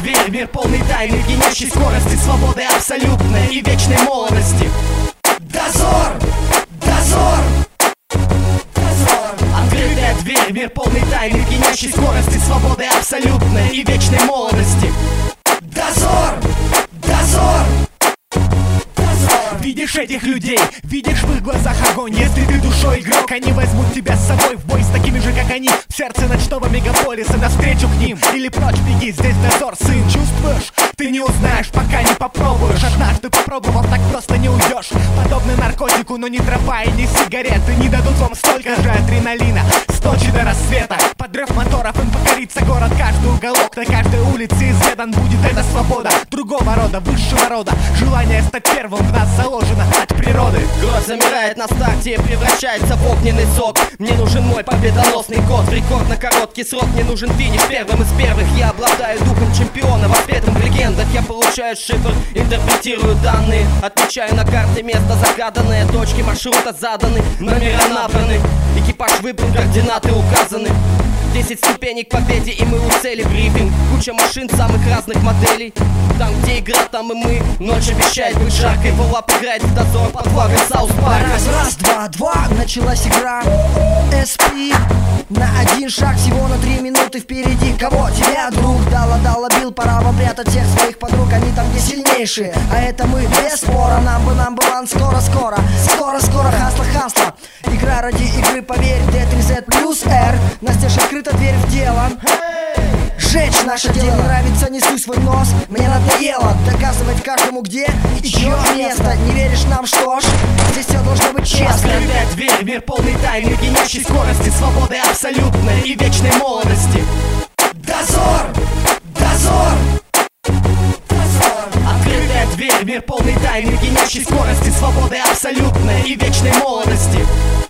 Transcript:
дверь, мир полный тайны, пьянящей скорости, свободы абсолютной и вечной молодости. Дозор! Дозор! Открытая дверь, мир полный тайны, пьянящей скорости, свободы абсолютной и вечной молодости. Дозор! Дозор! Видишь этих людей, видишь в их глазах огонь. Если ты душой игрок, они возьмут тебя с собой в бой с такими же, как они, в сердце ночного мегаполиса, навстречу к ним. Или прочь беги, здесь дозор, сын. Чувствуешь? Ты не узнаешь, пока не попробуешь. Однажды попробовав, так просто не уйдешь. Подобно наркотику, но ни тропа и ни сигареты не дадут вам столько же адреналина. С ночи до рассвета, под рев моторов им покорится город. Каждый уголок, на каждой улице изведан будет эта свобода. Другого рода, высшего рода. Желание стать первым в нас заложено от природы. Кровь замирает на старте и превращается в огненный сок. Мне нужен мой победоносный код. В рекордно короткий срок мне нужен финиш первым из первых. Я обладаю духом чемпиона, воспетым в легендах. Я получаю шифр, интерпретирую данные. Отмечаю на карте место загаданное. Точки маршрута заданы, номера набраны. Экипаж выбран, координаты указаны. 10 ступеней к победе, и мы у цели. Брифинг, куча машин самых разных моделей. Там, где игра, там и мы. Ночь обещает быть жаркой. Волап играет в дозор под флагом Саус Парка. Раз, два, два, началась игра. SP на один шаг, всего на 3 минуты впереди. Кого? Тебя, друг, дала, бил. Пора вам прятать всех своих подруг. Они там, где сильнейшие, а это мы, без спора. Нам бы скоро, хасла. Игра ради игры, поверь, D3Z плюс R. Настежь открыта дверь в дело. Жечь наше дело, нравится, несу свой нос. Мне надоело доказывать каждому, где и чье место. Не веришь нам, что ж, здесь все должно быть честно. Открытая дверь, мир полный тайны, пьянящей скорости, свободы абсолютной и вечной молодости. Дозор! Дозор! Открытая дверь, мир полный тайны, пьянящей скорости, свободы абсолютной и вечной молодости.